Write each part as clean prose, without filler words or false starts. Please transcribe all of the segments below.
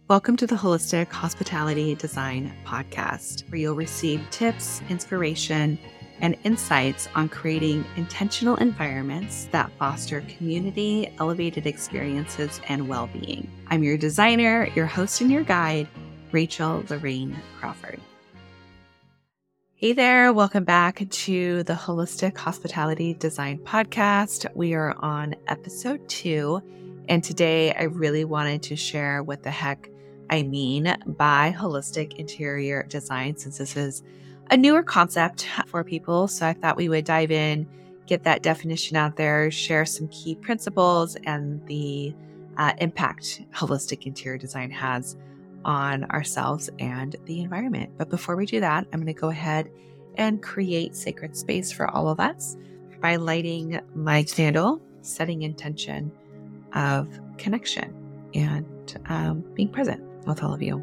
Welcome to the Holistic Hospitality Design Podcast, where you'll receive tips, inspiration, and insights on creating intentional environments that foster community, elevated experiences, and well-being. I'm your designer, your host, and your guide, Rachel Lorraine Crawford. Hey there, welcome back to the Holistic Hospitality Design Podcast. We are on episode 2, and today I really wanted to share what the heck I mean by holistic interior design, since this is a newer concept for people. So I thought we would dive in, get that definition out there, share some key principles and the impact holistic interior design has on ourselves and the environment. But before we do that, I'm going to go ahead and create sacred space for all of us by lighting my candle, setting intention of connection and being present with all of you.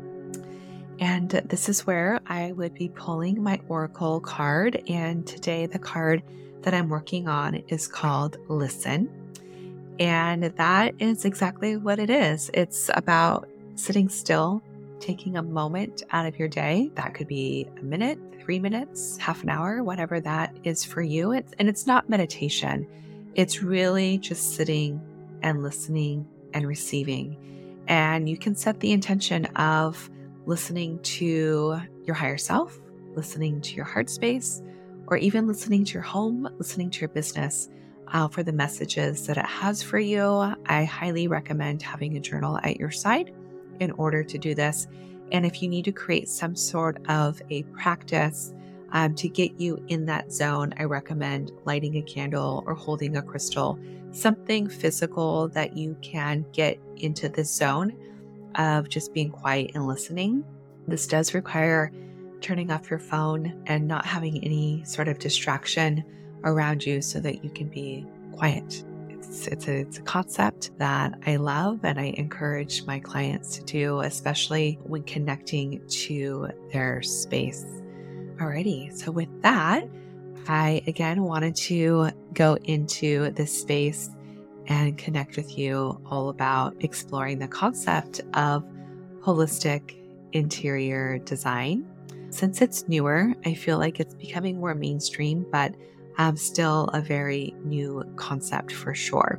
And this is where I would be pulling my Oracle card. And today the card that I'm working on is called Listen. And that is exactly what it is. It's about sitting still, taking a moment out of your day. That could be a minute, 3 minutes, half an hour, whatever that is for you. And it's not meditation. It's really just sitting and listening and receiving. And you can set the intention of listening to your higher self, listening to your heart space, or even listening to your home, listening to your business for the messages that it has for you. I highly recommend having a journal at your side in order to do this. And if you need to create some sort of a practice to get you in that zone, I recommend lighting a candle or holding a crystal, something physical that you can get into this zone of just being quiet and listening. This does require turning off your phone and not having any sort of distraction around you so that you can be quiet. It's a concept that I love and I encourage my clients to do, especially when connecting to their space. Alrighty, so with that, I again wanted to go into this space and connect with you all about exploring the concept of holistic interior design. Since it's newer, I feel like it's becoming more mainstream, but still a very new concept for sure.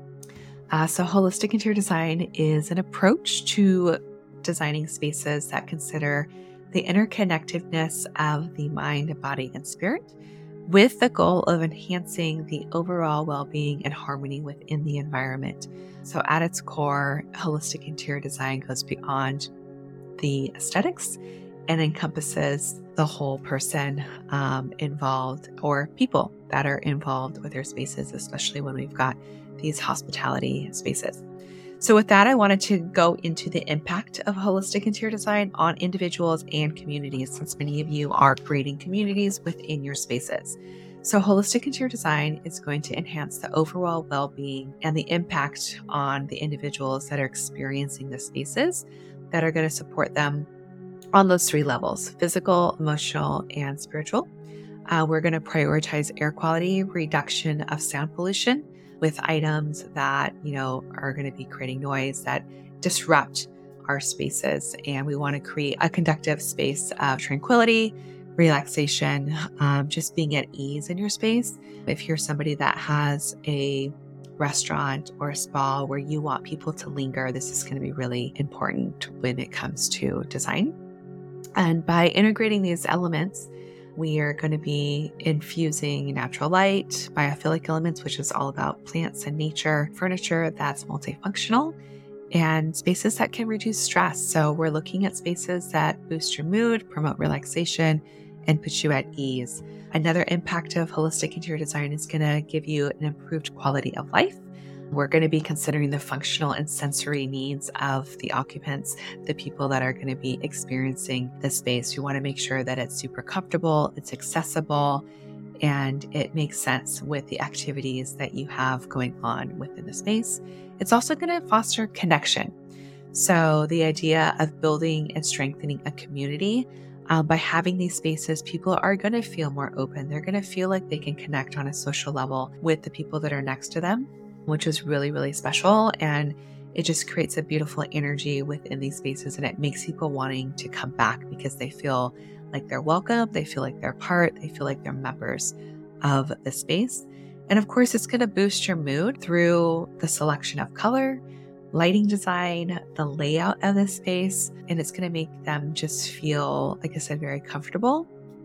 So holistic interior design is an approach to designing spaces that consider the interconnectedness of the mind, body, and spirit, with the goal of enhancing the overall well-being and harmony within the environment. So at its core, holistic interior design goes beyond the aesthetics and encompasses the whole person involved, or people that are involved with their spaces, especially when we've got these hospitality spaces. So with that, I wanted to go into the impact of holistic interior design on individuals and communities, since many of you are creating communities within your spaces. So holistic interior design is going to enhance the overall well-being and the impact on the individuals that are experiencing the spaces that are going to support them on those 3 levels: physical, emotional, and spiritual. We're going to prioritize air quality, reduction of sound pollution, with items that, are going to be creating noise that disrupt our spaces. And we want to create a conductive space of tranquility, relaxation, just being at ease in your space. If you're somebody that has a restaurant or a spa where you want people to linger, this is going to be really important when it comes to design. And by integrating these elements, we are going to be infusing natural light, biophilic elements, which is all about plants and nature, furniture that's multifunctional, and spaces that can reduce stress. So we're looking at spaces that boost your mood, promote relaxation, and put you at ease. Another impact of holistic interior design is going to give you an improved quality of life. We're going to be considering the functional and sensory needs of the occupants, the people that are going to be experiencing the space. You want to make sure that it's super comfortable, it's accessible, and it makes sense with the activities that you have going on within the space. It's also going to foster connection. So the idea of building and strengthening a community, by having these spaces, people are going to feel more open. They're going to feel like they can connect on a social level with the people that are next to them, which is really, really special. And it just creates a beautiful energy within these spaces, and it makes people wanting to come back because they feel like they're welcome, they feel like they're part, they feel like they're members of the space. And of course, it's going to boost your mood through the selection of color, lighting design, the layout of the space, and it's going to make them just feel, like I said, very comfortable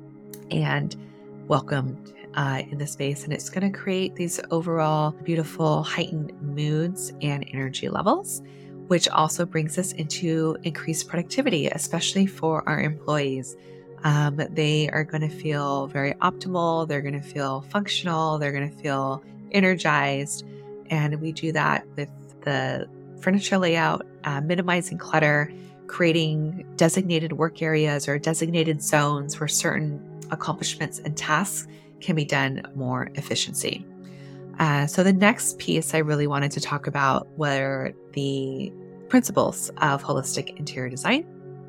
and welcomed in the space. And it's going to create these overall beautiful heightened moods and energy levels, which also brings us into increased productivity, especially for our employees. They are going to feel very optimal. They're going to feel functional. They're going to feel energized. And we do that with the furniture layout, minimizing clutter, creating designated work areas or designated zones where certain accomplishments and tasks can be done more efficiency. So the next piece I really wanted to talk about were the principles of holistic interior design.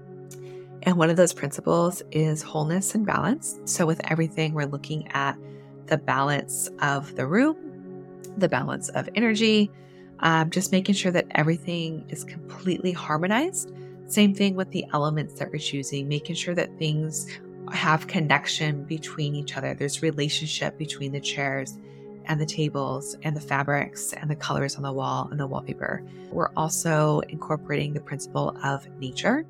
And one of those principles is wholeness and balance. So with everything, we're looking at the balance of the room, the balance of energy, just making sure that everything is completely harmonized. Same thing with the elements that we're choosing, making sure that things have connection between each other. There's relationship between the chairs and the tables and the fabrics and the colors on the wall and the wallpaper. We're also incorporating the principle of nature.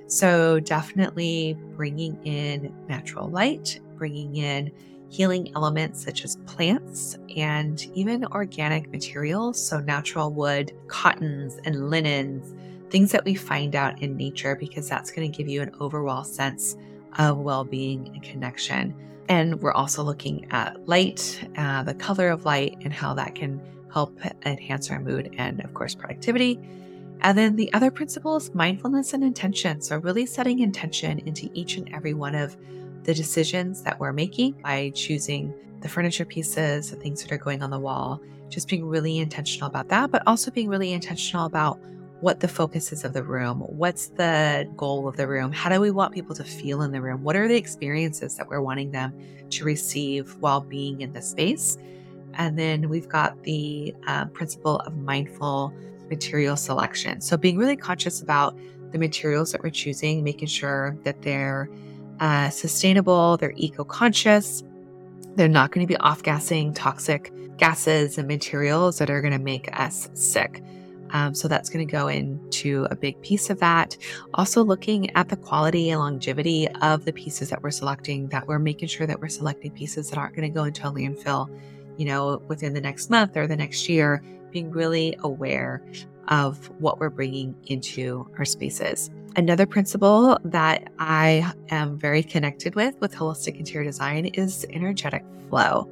So definitely bringing in natural light, bringing in healing elements such as plants and even organic materials. So natural wood, cottons and linens, things that we find out in nature, because that's going to give you an overall sense of well-being and connection. And we're also looking at light, the color of light, and how that can help enhance our mood and, of course, productivity. And then the other principle is mindfulness and intention. So really setting intention into each and every one of the decisions that we're making by choosing the furniture pieces, the things that are going on the wall, just being really intentional about that, but also being really intentional about what the focus is of the room. What's the goal of the room? How do we want people to feel in the room? What are the experiences that we're wanting them to receive while being in the space? And then we've got the principle of mindful material selection. So being really conscious about the materials that we're choosing, making sure that they're sustainable, they're eco-conscious, they're not going to be off-gassing toxic gases and materials that are going to make us sick. So that's going to go into a big piece of that. Also looking at the quality and longevity of the pieces that we're selecting, that we're making sure that we're selecting pieces that aren't going to go into a landfill, within the next month or the next year, being really aware of what we're bringing into our spaces. Another principle that I am very connected with holistic interior design is energetic flow.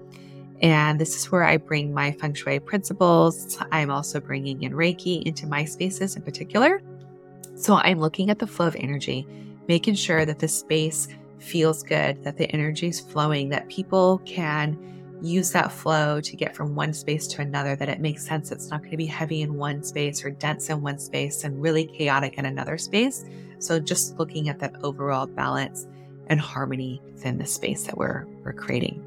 And this is where I bring my feng shui principles. I'm also bringing in Reiki into my spaces in particular. So I'm looking at the flow of energy, making sure that the space feels good, that the energy is flowing, that people can use that flow to get from one space to another, that it makes sense. It's not going to be heavy in one space or dense in one space and really chaotic in another space. So just looking at that overall balance and harmony within the space that we're creating.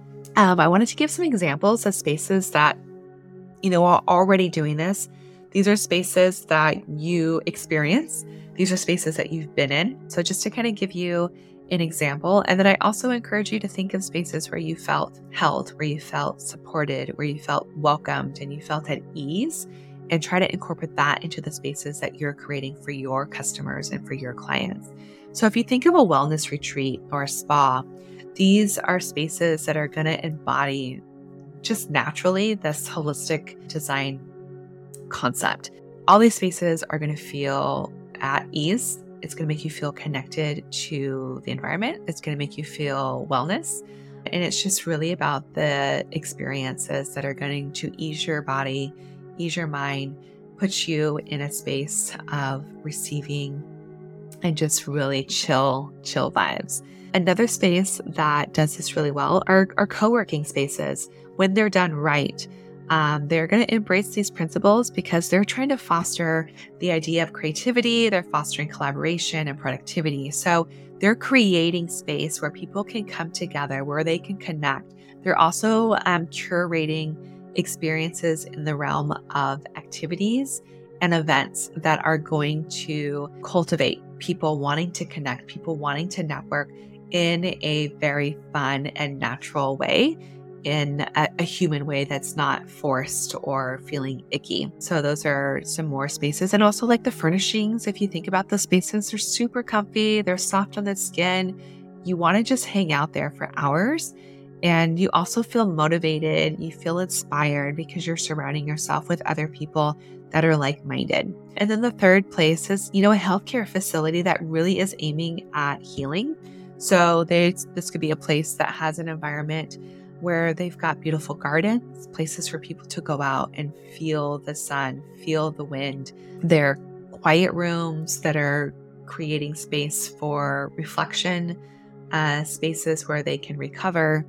I wanted to give some examples of spaces that, are already doing this. These are spaces that you experience. These are spaces that you've been in. So just to kind of give you an example. And then I also encourage you to think of spaces where you felt held, where you felt supported, where you felt welcomed and you felt at ease, and try to incorporate that into the spaces that you're creating for your customers and for your clients. So if you think of a wellness retreat or a spa, these are spaces that are going to embody just naturally this holistic design concept. All these spaces are going to feel at ease. It's going to make you feel connected to the environment. It's going to make you feel wellness. And it's just really about the experiences that are going to ease your body, ease your mind, put you in a space of receiving and just really chill vibes. Another space that does this really well are co-working spaces. When they're done right, they're going to embrace these principles because they're trying to foster the idea of creativity. They're fostering collaboration and productivity. So they're creating space where people can come together, where they can connect. They're also curating experiences in the realm of activities and events that are going to cultivate people wanting to connect, people wanting to network in a very fun and natural way, in a human way that's not forced or feeling icky. So those are some more spaces. And also like the furnishings, if you think about the spaces, they're super comfy, they're soft on the skin. You want to just hang out there for hours. And you also feel motivated, you feel inspired because you're surrounding yourself with other people that are like-minded. And then the third place is, a healthcare facility that really is aiming at healing. So this could be a place that has an environment where they've got beautiful gardens, places for people to go out and feel the sun, feel the wind. They're quiet rooms that are creating space for reflection, spaces where they can recover.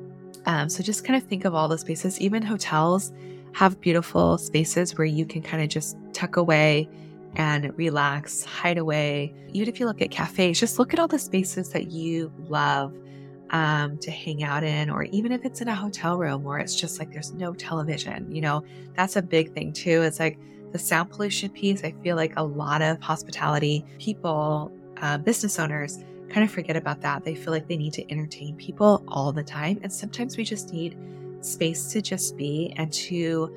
So just kind of think of all the spaces. Even hotels have beautiful spaces where you can kind of just tuck away and relax, hide away. Even if you look at cafes, just look at all the spaces that you love to hang out in, or even if it's in a hotel room where it's just like there's no television, that's a big thing too. It's like the sound pollution piece. I feel like a lot of hospitality people, business owners, kind of forget about that. They feel like they need to entertain people all the time. And sometimes we just need space to just be and to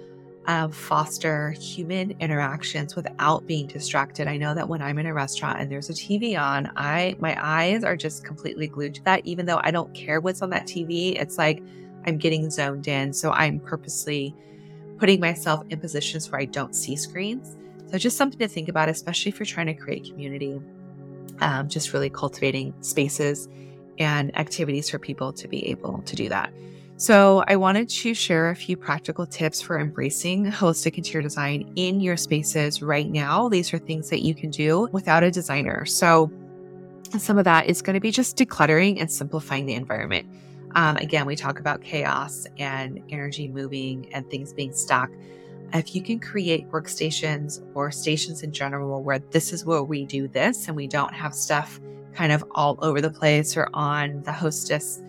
foster human interactions without being distracted. I know that when I'm in a restaurant and there's a TV on, my eyes are just completely glued to that. Even though I don't care what's on that TV, it's like I'm getting zoned in. So I'm purposely putting myself in positions where I don't see screens. So just something to think about, especially if you're trying to create community, just really cultivating spaces and activities for people to be able to do that. So I wanted to share a few practical tips for embracing holistic interior design in your spaces right now. These are things that you can do without a designer. So some of that is going to be just decluttering and simplifying the environment. Again, we talk about chaos and energy moving and things being stuck. If you can create workstations or stations in general where this is where we do this and we don't have stuff kind of all over the place or on the hostess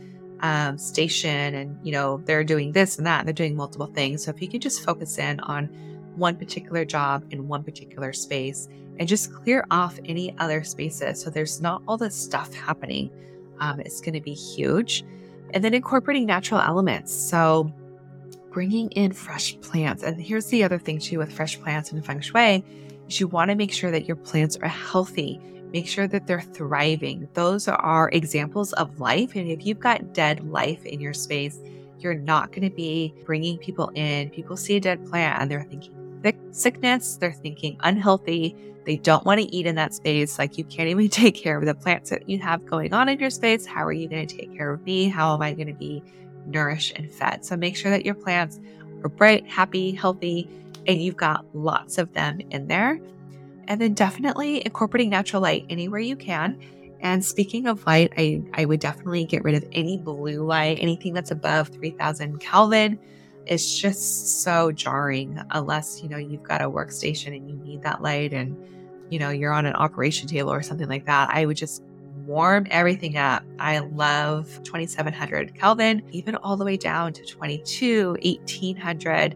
station and, they're doing this and that, and they're doing multiple things. So if you can just focus in on one particular job in one particular space and just clear off any other spaces so there's not all this stuff happening, it's going to be huge. And then incorporating natural elements. So bringing in fresh plants. And here's the other thing too with fresh plants and feng shui is you want to make sure that your plants are healthy. Make sure that they're thriving. Those are examples of life. And if you've got dead life in your space, you're not going to be bringing people in. People see a dead plant and they're thinking sickness. They're thinking unhealthy. They don't want to eat in that space. Like you can't even take care of the plants that you have going on in your space. How are you going to take care of me? How am I going to be nourished and fed? So make sure that your plants are bright, happy, healthy, and you've got lots of them in there. And then definitely incorporating natural light anywhere you can. And speaking of light, I would definitely get rid of any blue light, anything that's above 3000 Kelvin. It's just so jarring unless, you've got a workstation and you need that light and, you're on an operation table or something like that. I would just warm everything up. I love 2700 Kelvin, even all the way down to 1800.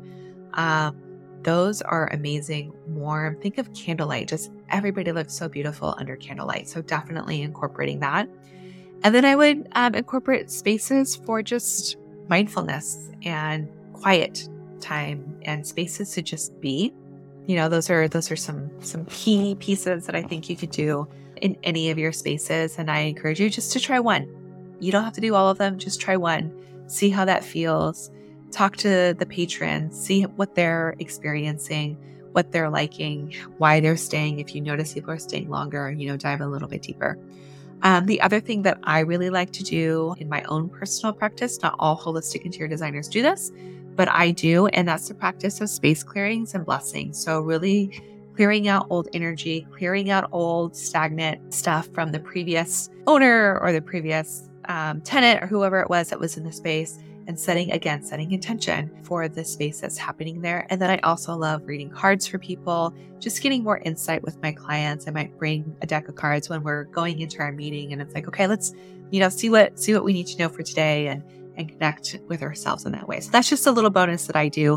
Those are amazing, warm. Think of candlelight. Just everybody looks so beautiful under candlelight. So definitely incorporating that. And then I would incorporate spaces for just mindfulness and quiet time and spaces to just be. Those are some key pieces that I think you could do in any of your spaces. And I encourage you just to try one. You don't have to do all of them. Just try one. See how that feels. Talk to the patrons, see what they're experiencing, what they're liking, why they're staying. If you notice people are staying longer, dive a little bit deeper. The other thing that I really like to do in my own personal practice, not all holistic interior designers do this, but I do, and that's the practice of space clearings and blessings. So really clearing out old energy, clearing out old stagnant stuff from the previous owner or the previous tenant or whoever it was that was in the space, and setting intention for the space that's happening there. And then I also love reading cards for people, just getting more insight with my clients. I might bring a deck of cards when we're going into our meeting and it's like, okay, let's, see what we need to know for today and connect with ourselves in that way. So that's just a little bonus that I do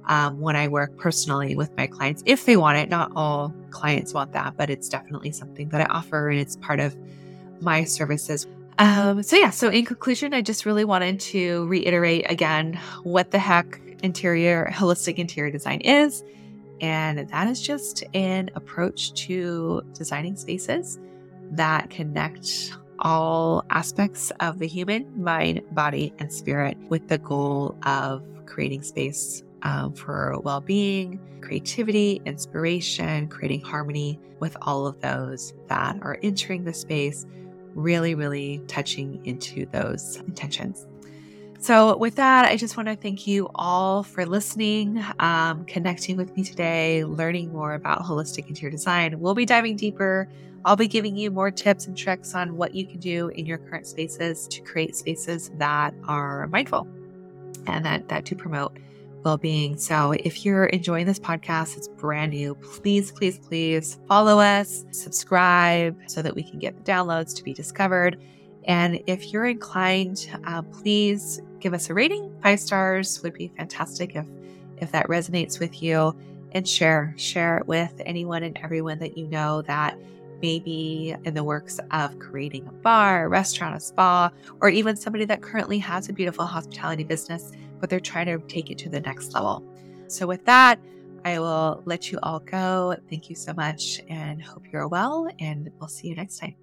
when I work personally with my clients, if they want it. Not all clients want that, but it's definitely something that I offer, and it's part of my services. So in conclusion, I just really wanted to reiterate again what the heck holistic interior design is. And that is just an approach to designing spaces that connect all aspects of the human mind, body, and spirit with the goal of creating space for well-being, creativity, inspiration, creating harmony with all of those that are entering the space, really, really touching into those intentions. So with that, I just want to thank you all for listening, connecting with me today, learning more about holistic interior design. We'll be diving deeper. I'll be giving you more tips and tricks on what you can do in your current spaces to create spaces that are mindful and that do promote well-being. So if you're enjoying this podcast, it's brand new, please, please, please follow us, subscribe so that we can get the downloads to be discovered. And if you're inclined, please give us a rating. 5 stars would be fantastic if that resonates with you, and share it with anyone and everyone that you know that may be in the works of creating a bar, a restaurant, a spa, or even somebody that currently has a beautiful hospitality business, but they're trying to take it to the next level. So with that, I will let you all go. Thank you so much and hope you're well, and we'll see you next time.